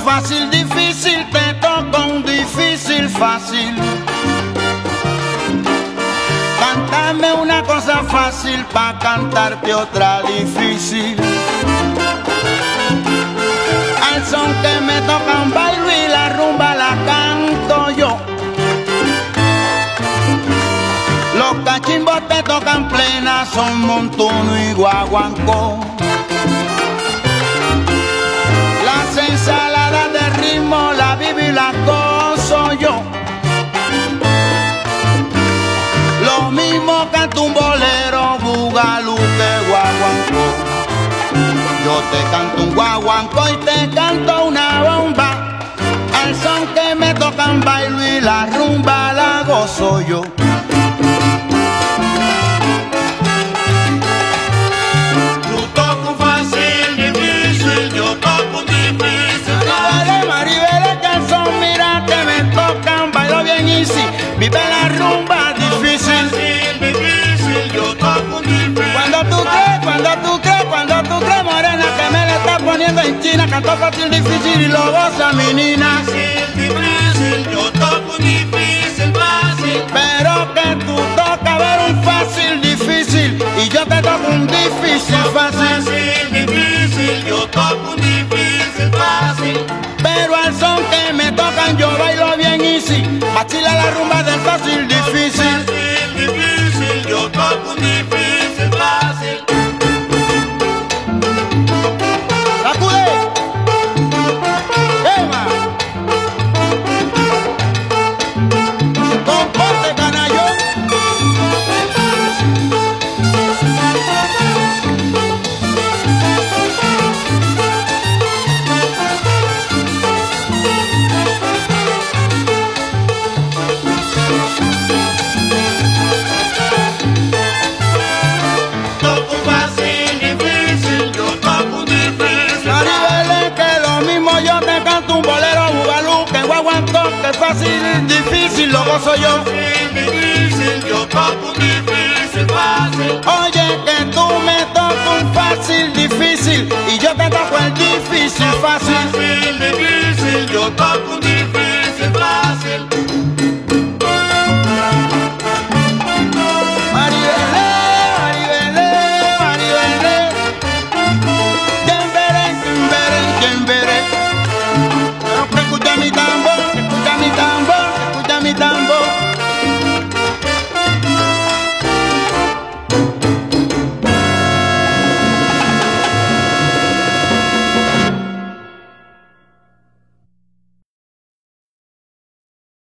fácil, difícil, te toca un difícil fácil. Cántame una cosa fácil pa' cantarte otra difícil. Al son que me toca un baile y la rumba la canto yo. Los cachimbos te tocan plena, son montuno y guaguancó. Las ensaladas de ritmo la vivo y la gozo yo. Lo mismo canta un bolero, bugalú que guaguancó. Yo te canto un guaguancó y te canto una bomba. Al son que me tocan bailo y la rumba la gozo yo. Tú toco fácil, difícil, yo toco difícil. Maribele, Maribele, que al son mira que me tocan bailo bien easy. Vive la rumba difícil. Difícil, yo toco difícil. Cuando tú crees, morena, que me la está poniendo en China. Canto fácil, difícil y lo goza mi nina. Difícil, yo toco difícil, fácil. Pero que tú tocas ver un fácil, difícil y yo te toco un difícil fácil. Difícil, yo toco difícil, fácil. Pero al son que me tocan yo bailo bien easy. Bachila la rumba del fácil, difícil. Difícil, yo toco difícil, fácil. ¡Sacude! ¡Quema! ¡Comporte, canayo! Toco fácil, difícil, yo toco difícil. Maribele, que lo mismo yo te canto un bolero bugalú, que guaguancó, que fácil, difícil, lo gozo yo. Difícil, yo toco difícil, fácil. Oye, que tú